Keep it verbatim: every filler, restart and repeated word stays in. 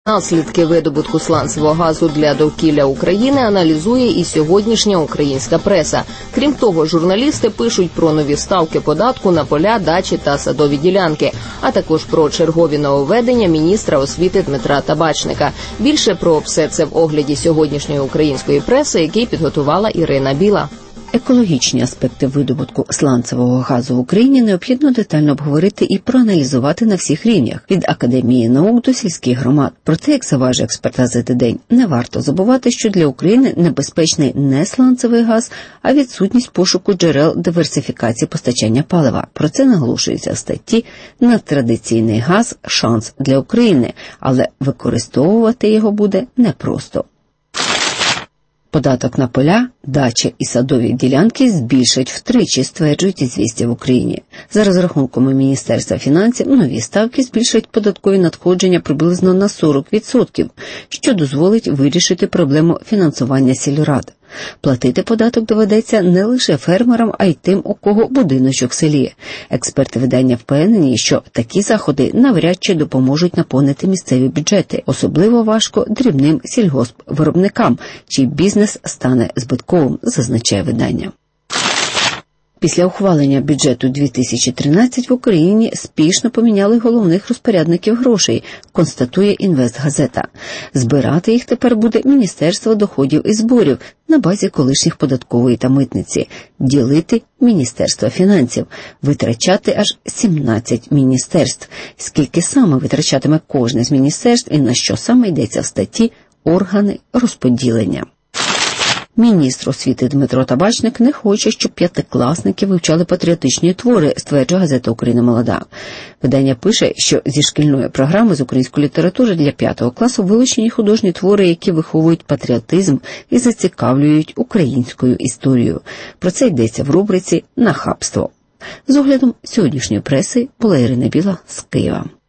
Наслідки видобутку сланцевого газу для довкілля України аналізує і сьогоднішня українська преса. Крім того, журналісти пишуть про нові ставки податку на поля, дачі та садові ділянки, а також про чергові нововведення міністра освіти Дмитра Табачника. Більше про все це в огляді сьогоднішньої української преси, який підготувала Ірина Біла. Екологічні аспекти видобутку сланцевого газу в Україні необхідно детально обговорити і проаналізувати на всіх рівнях – від Академії наук до сільських громад. Проте, як заважує експерт газети «День», не варто забувати, що для України небезпечний не сланцевий газ, а відсутність пошуку джерел диверсифікації постачання палива. Про це наголошується в статті «Надтрадиційний газ – шанс для України», але використовувати його буде непросто. Податок на поля, дачі і садові ділянки збільшать втричі, стверджують «Ізвістія» в Україні. За розрахунками Міністерства фінансів, нові ставки збільшать податкові надходження приблизно на сорок відсотків, що дозволить вирішити проблему фінансування сільрад. Платити податок доведеться не лише фермерам, а й тим, у кого будиночок в селі. Експерти видання впевнені, що такі заходи навряд чи допоможуть наповнити місцеві бюджети. Особливо важко дрібним сільгоспвиробникам, чий бізнес стане збитковим, зазначає видання. Після ухвалення бюджету дві тисячі тринадцять в Україні спішно поміняли головних розпорядників грошей, констатує «Інвестгазета». Збирати їх тепер буде Міністерство доходів і зборів на базі колишніх податкової та митниці, ділити Міністерство фінансів, витрачати аж сімнадцять міністерств. Скільки саме витрачатиме кожне з міністерств і на що саме йдеться в статті «Органи розподілення». Міністр освіти Дмитро Табачник не хоче, щоб п'ятикласники вивчали патріотичні твори, стверджує газета «Україна молода». Видання пише, що зі шкільної програми з української літератури для п'ятого класу вилучені художні твори, які виховують патріотизм і зацікавлюють українською історією. Про це йдеться в рубриці «Нахабство». З оглядом сьогоднішньої преси була Ірина Біла з Києва.